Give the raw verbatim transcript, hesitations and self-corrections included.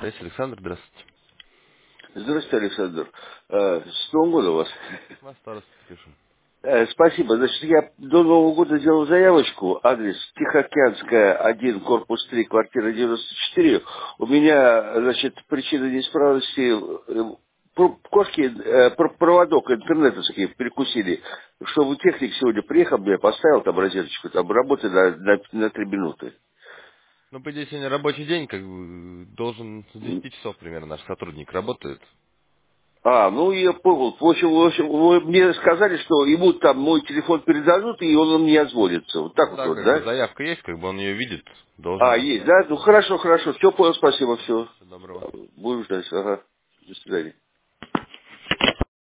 Здравствуйте, Александр, здравствуйте. Здравствуйте, Александр. Э, С Новым годом вас. Вас староста пишем. Э, Спасибо. Значит, я до Нового года сделал заявочку. Адрес Тихоокеанская, один, корпус три, квартира девяносто четыре. У меня, значит, причина неисправности э, про- кошки, э, про- проводок интернетовский перекусили. Чтобы техник сегодня приехал, мне поставил там розеточку, там работает на, на, на три минуты. Ну, по идее, сегодня рабочий день, как бы, должен с десяти часов примерно наш сотрудник работает. А, ну я понял. В общем, в общем, вы мне сказали, что ему там мой телефон передадут, и он мне озвонится. Вот так Ну вот, да, вот, как бы, да? заявка есть, как бы он ее видит, А, должен. есть, да? Ну хорошо, хорошо. Все понял, спасибо, все. Всего доброго. Будем ждать. Ага. До свидания.